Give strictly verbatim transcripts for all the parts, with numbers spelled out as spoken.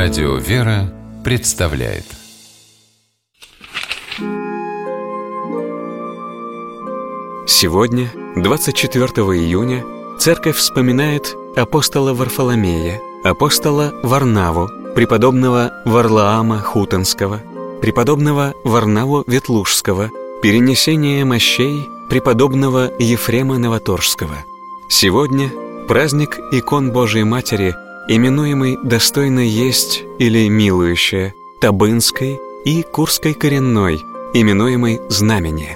Радио «Вера» представляет. Сегодня, двадцать четвёртого июня, Церковь вспоминает апостола Варфоломея, апостола Варнаву, преподобного Варлаама Хутонского, преподобного Варнаву Ветлужского, перенесение мощей преподобного Ефрема Новоторжского. Сегодня праздник икон Божией Матери, именуемый «Достойно есть» или «Милующая», Табынской и Курской коренной, именуемый «Знамение».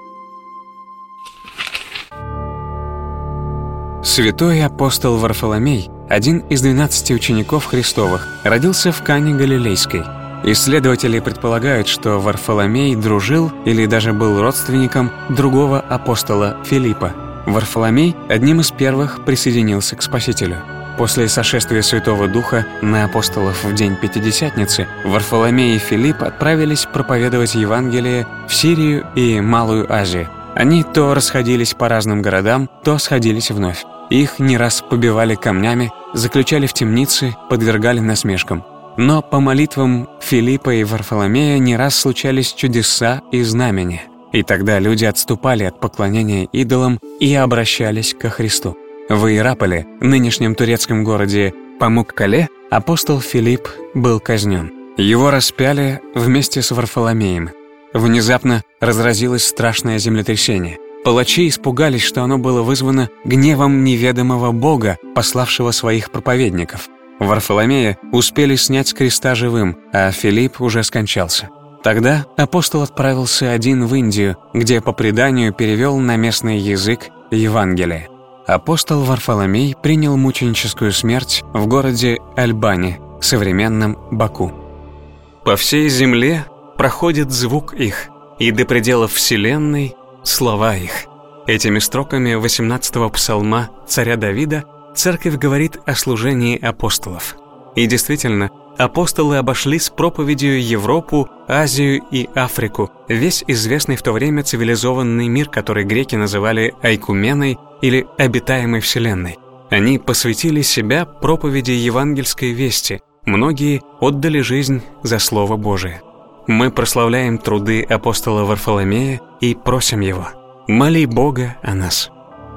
Святой апостол Варфоломей, один из двенадцати учеников Христовых, родился в Кане Галилейской. Исследователи предполагают, что Варфоломей дружил или даже был родственником другого апостола Филиппа. Варфоломей одним из первых присоединился к Спасителю. После сошествия Святого Духа на апостолов в день Пятидесятницы Варфоломей и Филипп отправились проповедовать Евангелие в Сирию и Малую Азию. Они то расходились по разным городам, то сходились вновь. Их не раз побивали камнями, заключали в темницы, подвергали насмешкам. Но по молитвам Филиппа и Варфоломея не раз случались чудеса и знамения. И тогда люди отступали от поклонения идолам и обращались ко Христу. В Иераполе, нынешнем турецком городе Памуккале, апостол Филипп был казнен. Его распяли вместе с Варфоломеем. Внезапно разразилось страшное землетрясение. Палачи испугались, что оно было вызвано гневом неведомого Бога, пославшего своих проповедников. Варфоломея успели снять с креста живым, а Филипп уже скончался. Тогда апостол отправился один в Индию, где по преданию перевел на местный язык Евангелие. Апостол Варфоломей принял мученическую смерть в городе Альбани, современном Баку. По всей земле проходит звук их, и до пределов вселенной слова их. Этими строками восемнадцатого псалма царя Давида Церковь говорит о служении апостолов. И действительно, апостолы обошли с проповедью Европу, Азию и Африку, весь известный в то время цивилизованный мир, который греки называли Айкуменой или обитаемой вселенной. Они посвятили себя проповеди евангельской вести, многие отдали жизнь за Слово Божие. Мы прославляем труды апостола Варфоломея и просим его: моли Бога о нас.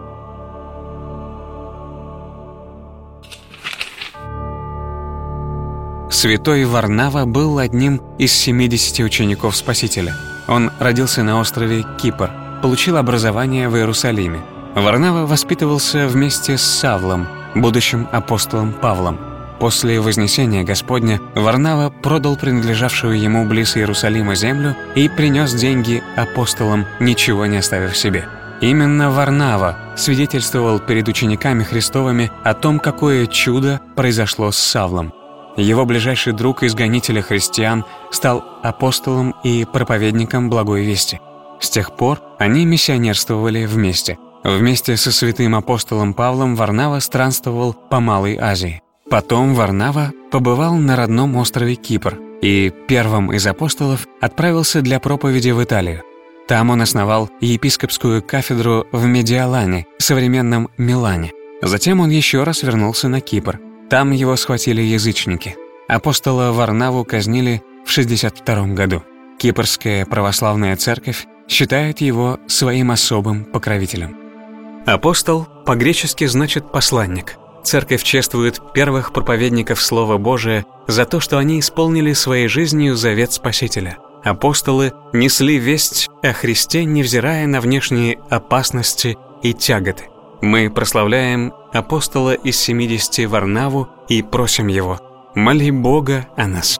Святой Варнава был одним из семидесяти учеников Спасителя. Он родился на острове Кипр, получил образование в Иерусалиме. Варнава воспитывался вместе с Савлом, будущим апостолом Павлом. После вознесения Господня Варнава продал принадлежавшую ему близ Иерусалима землю и принес деньги апостолам, ничего не оставив себе. Именно Варнава свидетельствовал перед учениками Христовыми о том, какое чудо произошло с Савлом. Его ближайший друг изгонителя христиан стал апостолом и проповедником Благой Вести. С тех пор они миссионерствовали вместе. Вместе со святым апостолом Павлом Варнава странствовал по Малой Азии. Потом Варнава побывал на родном острове Кипр и первым из апостолов отправился для проповеди в Италию. Там он основал епископскую кафедру в Медиалане, современном Милане. Затем он еще раз вернулся на Кипр. Там его схватили язычники. Апостола Варнаву казнили в шестьдесят втором году. Кипрская православная церковь считает его своим особым покровителем. Апостол по-гречески значит «посланник». Церковь чествует первых проповедников Слова Божия за то, что они исполнили своей жизнью завет Спасителя. Апостолы несли весть о Христе, невзирая на внешние опасности и тяготы. Мы прославляем апостола из семидесяти Варнаву и просим его: моли Бога о нас.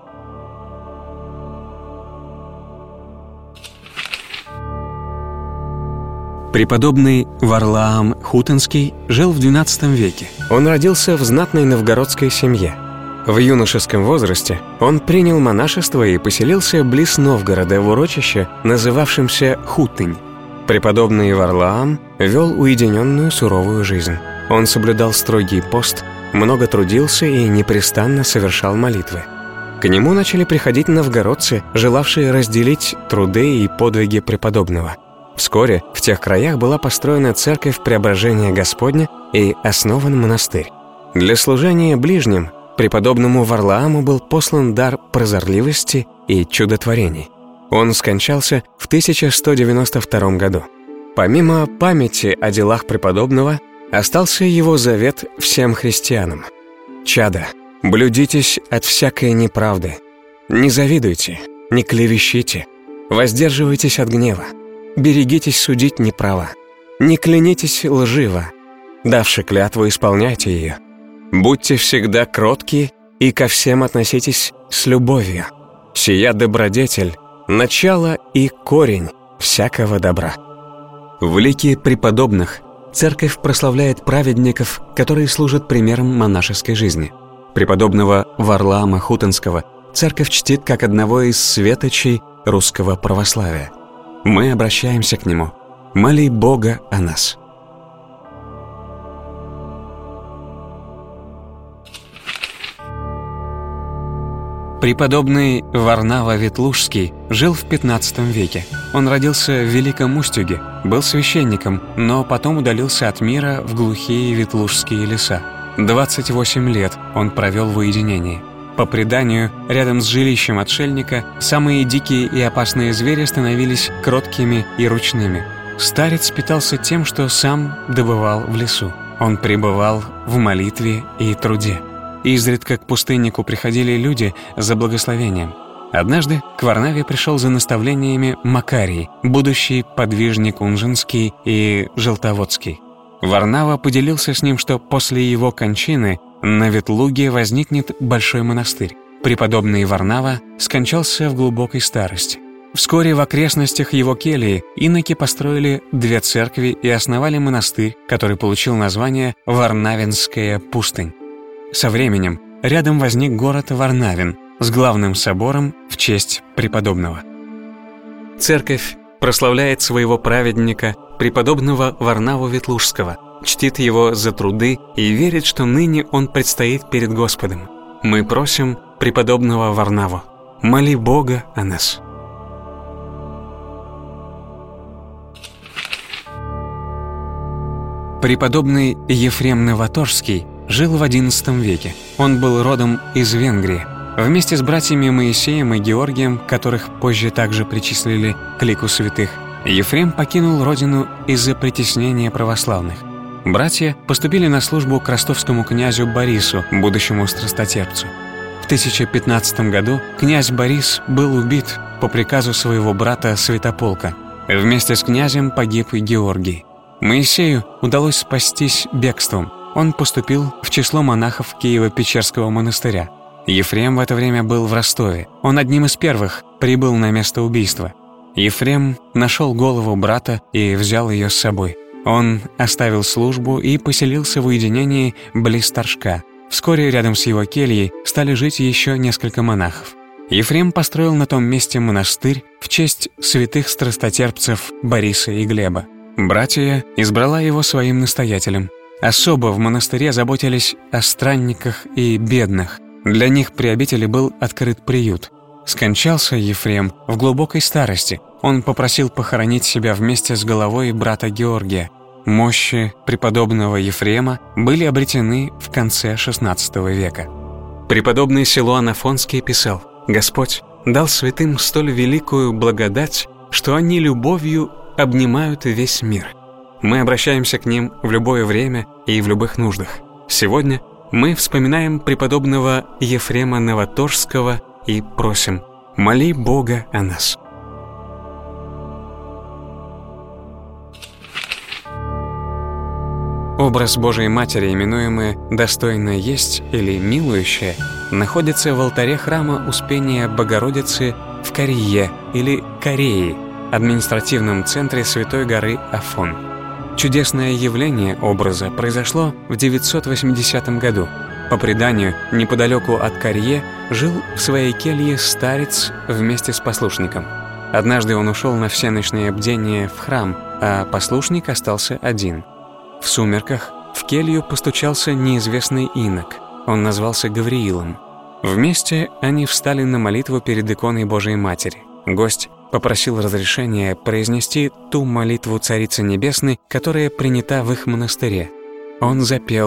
Преподобный Варлаам Хутонский жил в двенадцатом веке. Он родился в знатной новгородской семье. В юношеском возрасте он принял монашество и поселился близ Новгорода в урочище, называвшемся Хутынь. Преподобный Варлаам вел уединенную суровую жизнь. Он соблюдал строгий пост, много трудился и непрестанно совершал молитвы. К нему начали приходить новгородцы, желавшие разделить труды и подвиги преподобного. Вскоре в тех краях была построена церковь Преображения Господня и основан монастырь. Для служения ближним преподобному Варлааму был послан дар прозорливости и чудотворений. Он скончался в тысяча сто девяносто втором году. Помимо памяти о делах преподобного, остался его завет всем христианам. «Чада, блюдитесь от всякой неправды, не завидуйте, не клевещите, воздерживайтесь от гнева, берегитесь судить неправо, не клянитесь лживо, давши клятву, исполняйте ее. Будьте всегда кротки и ко всем относитесь с любовью. Сия добродетель, начало и корень всякого добра». В лике преподобных церковь прославляет праведников, которые служат примером монашеской жизни. Преподобного Варлаама Хутенского церковь чтит как одного из светочей русского православия. Мы обращаемся к нему. Моли Бога о нас. Преподобный Варнава Ветлужский жил в пятнадцатом веке. Он родился в Великом Устюге, был священником, но потом удалился от мира в глухие ветлужские леса. двадцать восемь лет он провел в уединении. По преданию, рядом с жилищем отшельника самые дикие и опасные звери становились кроткими и ручными. Старец питался тем, что сам добывал в лесу. Он пребывал в молитве и труде. Изредка к пустыннику приходили люди за благословением. Однажды к Варнаве пришел за наставлениями Макарий, будущий подвижник Унжинский и Желтоводский. Варнава поделился с ним, что после его кончины на Ветлуге возникнет большой монастырь. Преподобный Варнава скончался в глубокой старости. Вскоре в окрестностях его кельи иноки построили две церкви и основали монастырь, который получил название Варнавинская пустынь. Со временем рядом возник город Варнавин с главным собором в честь преподобного. Церковь прославляет своего праведника, преподобного Варнаву Ветлужского, чтит его за труды и верит, что ныне он предстоит перед Господом. Мы просим преподобного Варнаву, моли Бога о нас. Преподобный Ефрем Новоторжский жил в одиннадцатом веке. Он был родом из Венгрии. Вместе с братьями Моисеем и Георгием, которых позже также причислили к лику святых, Ефрем покинул родину из-за притеснения православных. Братья поступили на службу к ростовскому князю Борису, будущему страстотерпцу. В тысяча пятнадцатом году князь Борис был убит по приказу своего брата Святополка. Вместе с князем погиб и Георгий. Моисею удалось спастись бегством. Он поступил в число монахов Киево-Печерского монастыря. Ефрем в это время был в Ростове. Он одним из первых прибыл на место убийства. Ефрем нашел голову брата и взял ее с собой. Он оставил службу и поселился в уединении близ Торжка. Вскоре рядом с его кельей стали жить еще несколько монахов. Ефрем построил на том месте монастырь в честь святых страстотерпцев Бориса и Глеба. Братья избрала его своим настоятелем. Особо в монастыре заботились о странниках и бедных. Для них при обители был открыт приют. Скончался Ефрем в глубокой старости. Он попросил похоронить себя вместе с головой брата Георгия. Мощи преподобного Ефрема были обретены в конце шестнадцатого века. Преподобный Силуан Афонский писал: «Господь дал святым столь великую благодать, что они любовью обнимают весь мир. Мы обращаемся к ним в любое время и в любых нуждах. Сегодня мы вспоминаем преподобного Ефрема Новоторжского и просим: моли Бога о нас». Образ Божией Матери, именуемый «достойно есть» или «милующая», находится в алтаре храма Успения Богородицы в Корее или Кореи, административном центре Святой горы Афон. Чудесное явление образа произошло в девятьсот восьмидесятом году. По преданию, неподалеку от Корье жил в своей келье старец вместе с послушником. Однажды он ушел на всеночное бдение в храм, а послушник остался один. В сумерках в келью постучался неизвестный инок. Он назвался Гавриилом. Вместе они встали на молитву перед иконой Божией Матери. Гость попросил разрешения произнести ту молитву Царицы Небесной, которая принята в их монастыре. Он запел: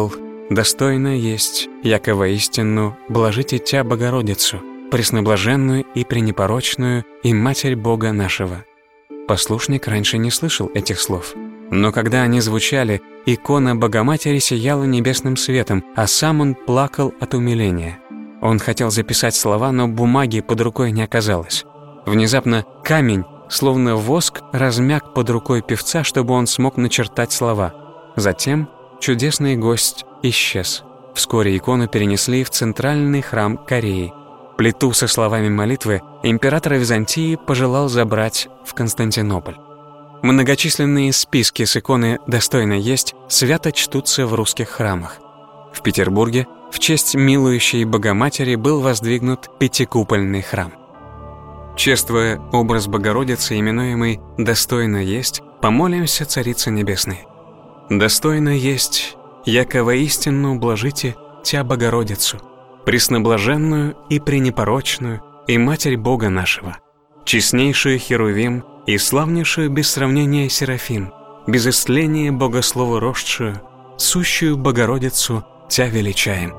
достойно есть, яко воистину блажите Тя Богородицу, пресноблаженную и пренепорочную, и Матерь Бога нашего». Послушник раньше не слышал этих слов. Но когда они звучали, икона Богоматери сияла небесным светом, а сам он плакал от умиления. Он хотел записать слова, но бумаги под рукой не оказалось. Внезапно камень, словно воск, размяк под рукой певца, чтобы он смог начертать слова. Затем чудесный гость исчез. Вскоре икону перенесли в центральный храм Кореи. Плиту со словами молитвы император Византии пожелал забрать в Константинополь. Многочисленные списки с иконы «Достойно есть» свято чтутся в русских храмах. В Петербурге в честь милующей Богоматери был воздвигнут пятикупольный храм. Чествуя образ Богородицы, именуемый «Достойно есть», помолимся Царице Небесной. «Достойно есть, яко воистину блажите Тя Богородицу, пресноблаженную и пренепорочную, и Матерь Бога нашего, честнейшую Херувим и славнейшую без сравнения Серафим, без истления Богослову рождшую, сущую Богородицу Тя величаем».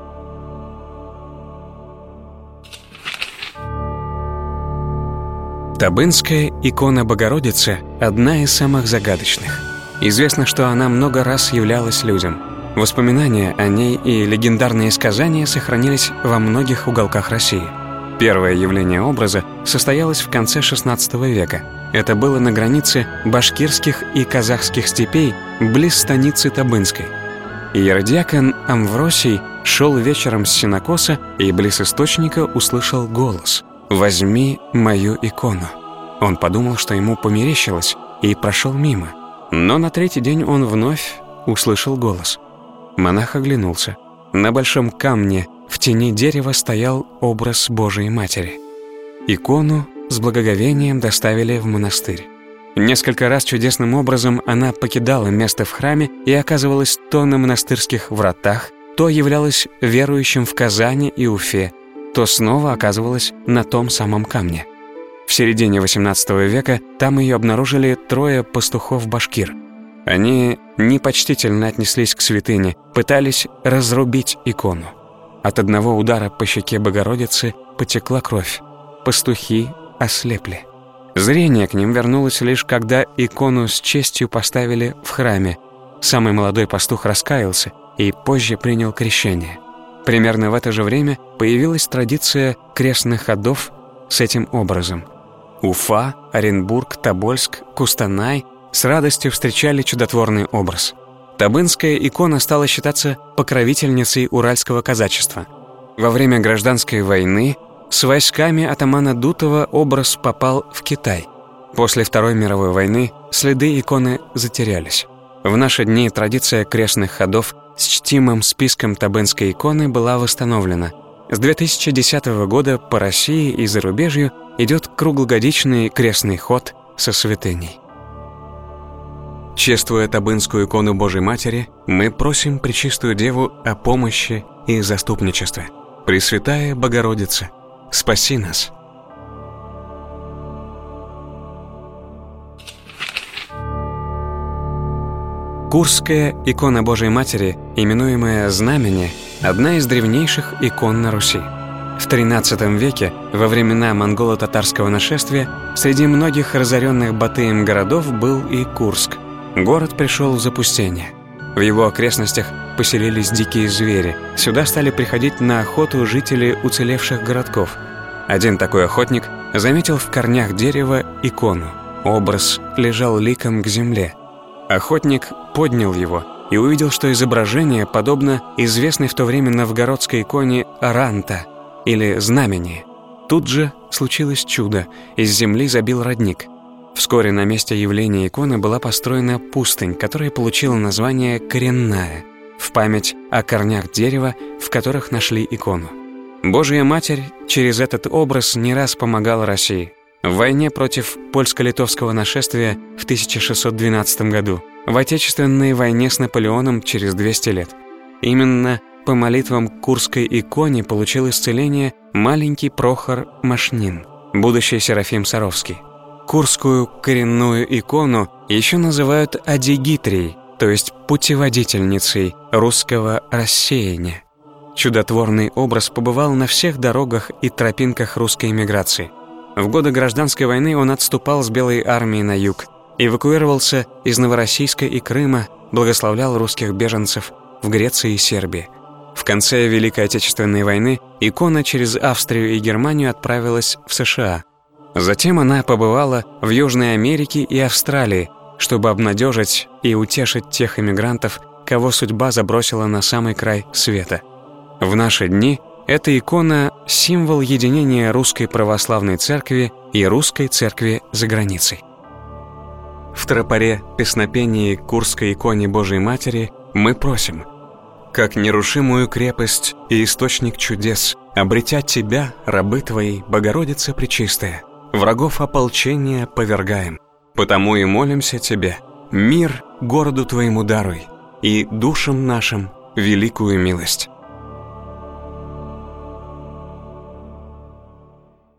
Табынская икона Богородицы – одна из самых загадочных. Известно, что она много раз являлась людям. Воспоминания о ней и легендарные сказания сохранились во многих уголках России. Первое явление образа состоялось в конце шестнадцатого века. Это было на границе башкирских и казахских степей, близ станицы Табынской. Иеродиакон Амвросий шел вечером с сенокоса и близ источника услышал голос: «Возьми мою икону». Он подумал, что ему померещилось, и прошел мимо. Но на третий день он вновь услышал голос. Монах оглянулся. На большом камне в тени дерева стоял образ Божией Матери. Икону с благоговением доставили в монастырь. Несколько раз чудесным образом она покидала место в храме и оказывалась то на монастырских вратах, то являлась верующим в Казани и Уфе, то снова оказывалась на том самом камне. В середине восемнадцатого века там ее обнаружили трое пастухов-башкир. Они непочтительно отнеслись к святыне, пытались разрубить икону. От одного удара по щеке Богородицы потекла кровь. Пастухи ослепли. Зрение к ним вернулось лишь когда икону с честью поставили в храме. Самый молодой пастух раскаялся и позже принял крещение. Примерно в это же время появилась традиция крестных ходов с этим образом. Уфа, Оренбург, Тобольск, Кустанай с радостью встречали чудотворный образ. Табынская икона стала считаться покровительницей уральского казачества. Во время гражданской войны с войсками атамана Дутова образ попал в Китай. После Второй мировой войны следы иконы затерялись. В наши дни традиция крестных ходов с чтимым списком табынской иконы была восстановлена. С две тысячи десятого года по России и зарубежью идет круглогодичный крестный ход со святыней. Чествуя табынскую икону Божией Матери, мы просим Пречистую Деву о помощи и заступничестве. Пресвятая Богородица, спаси нас! Курская икона Божией Матери, именуемая Знамение, одна из древнейших икон на Руси. В тринадцатом веке, во времена монголо-татарского нашествия, среди многих разоренных Батыем городов был и Курск. Город пришел в запустение. В его окрестностях поселились дикие звери. Сюда стали приходить на охоту жители уцелевших городков. Один такой охотник заметил в корнях дерева икону. Образ лежал ликом к земле. Охотник поднял его и увидел, что изображение подобно известной в то время новгородской иконе Аранта или Знамени. Тут же случилось чудо, из земли забил родник. Вскоре на месте явления иконы была построена пустынь, которая получила название Коренная, в память о корнях дерева, в которых нашли икону. Божья Матерь через этот образ не раз помогала России. В войне против польско-литовского нашествия в тысяча шестьсот двенадцатом году, в Отечественной войне с Наполеоном через двести лет. Именно по молитвам к Курской иконе получил исцеление маленький Прохор Машнин, будущий Серафим Саровский. Курскую коренную икону еще называют Адигитрией, то есть путеводительницей русского рассеяния. Чудотворный образ побывал на всех дорогах и тропинках русской эмиграции. В годы Гражданской войны он отступал с Белой армией на юг, эвакуировался из Новороссийска и Крыма, благословлял русских беженцев в Греции и Сербии. В конце Великой Отечественной войны икона через Австрию и Германию отправилась в США. Затем она побывала в Южной Америке и Австралии, чтобы обнадежить и утешить тех эмигрантов, кого судьба забросила на самый край света. В наши дни эта икона – символ единения Русской Православной Церкви и Русской Церкви за границей. В тропаре песнопении к Курской иконе Божией Матери мы просим: «Как нерушимую крепость и источник чудес, обретя Тебя, рабы Твои, Богородица Пречистая, врагов ополчения повергаем. Потому и молимся Тебе, мир городу Твоему даруй, и душам нашим великую милость».